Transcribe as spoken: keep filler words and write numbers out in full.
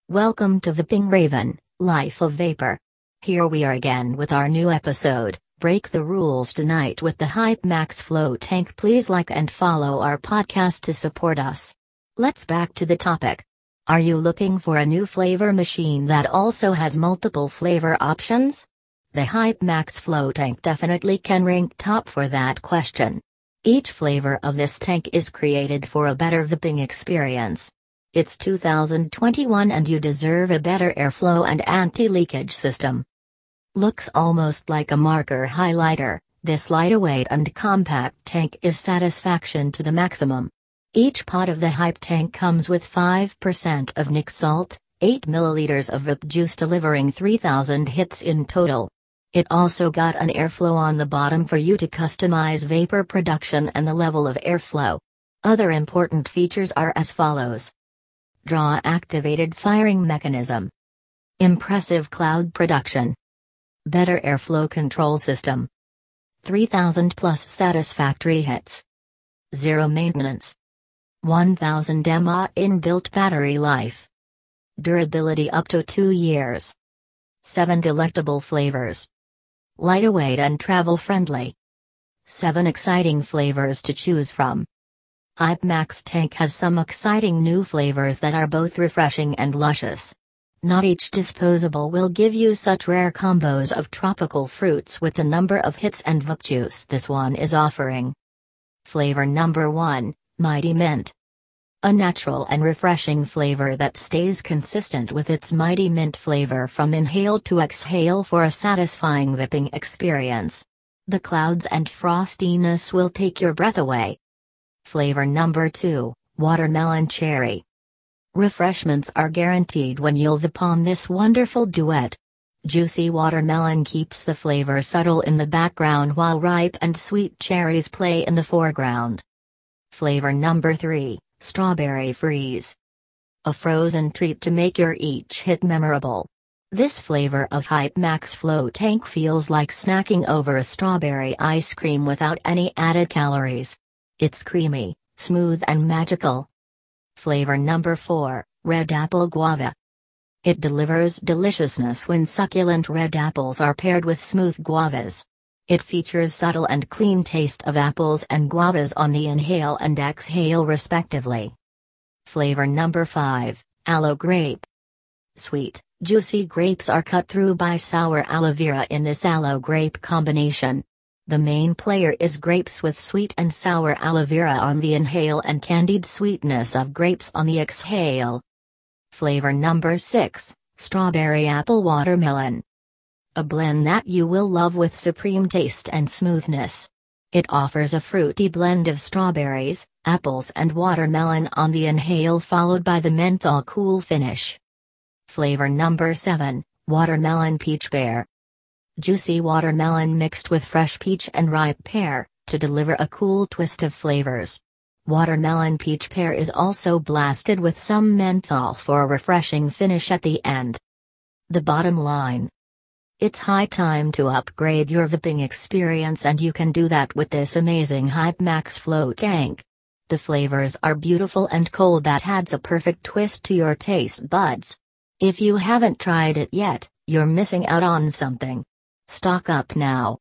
Welcome to Vaping Raven, Life of Vapor. Here we are again with our new episode. Break the rules tonight with the Hype Max Flow Tank. Please like and follow our podcast to support us. Let's back to the topic. Are you looking for a new flavor machine that also has multiple flavor options? The Hype Max Flow Tank definitely can rank top for that question. Each flavor of this tank is created for a better vaping experience. It's two thousand twenty-one and you deserve a better airflow and anti-leakage system. Looks almost like a marker highlighter, this lightweight and compact tank is satisfaction to the maximum. Each pot of the Hype tank comes with five percent of Nic salt, eight milliliters of vape juice delivering three thousand hits in total. It also got an airflow on the bottom for you to customize vapor production and the level of airflow. Other important features are as follows. Draw activated firing mechanism. Impressive cloud production. Better airflow control system. three thousand plus satisfactory hits. Zero maintenance. one thousand milliamp hour inbuilt battery life. Durability up to two years. seven delectable flavors. Lightweight and travel friendly. seven exciting flavors to choose from. Hype Max Tank has some exciting new flavors that are both refreshing and luscious. Not each disposable will give you such rare combos of tropical fruits with the number of hits and vape juice this one is offering. Flavor number one, Mighty Mint. A natural and refreshing flavor that stays consistent with its Mighty Mint flavor from inhale to exhale for a satisfying vaping experience. The clouds and frostiness will take your breath away. Flavor number two, Watermelon Cherry. Refreshments are guaranteed when you'll vape on this wonderful duet. Juicy watermelon keeps the flavor subtle in the background while ripe and sweet cherries play in the foreground. Flavor number three, Strawberry Freeze. A frozen treat to make your each hit memorable. This flavor of Hype Max Flow Tank feels like snacking over a strawberry ice cream without any added calories. It's creamy, smooth and magical. Flavor number four, Red Apple Guava. It delivers deliciousness when succulent red apples are paired with smooth guavas. It features subtle and clean taste of apples and guavas on the inhale and exhale respectively. Flavor number five, Aloe Grape. Sweet, juicy grapes are cut through by sour aloe vera in this aloe grape combination. The main player is grapes with sweet and sour aloe vera on the inhale and candied sweetness of grapes on the exhale. Flavor number six, Strawberry Apple Watermelon. A blend that you will love with supreme taste and smoothness. It offers a fruity blend of strawberries, apples and watermelon on the inhale followed by the menthol cool finish. Flavor number seven, Watermelon Peach Pear. Juicy watermelon mixed with fresh peach and ripe pear, to deliver a cool twist of flavors. Watermelon peach pear is also blasted with some menthol for a refreshing finish at the end. The bottom line. It's high time to upgrade your vaping experience and you can do that with this amazing Hype Max Flow Tank. The flavors are beautiful and cold that adds a perfect twist to your taste buds. If you haven't tried it yet, you're missing out on something. Stock up now.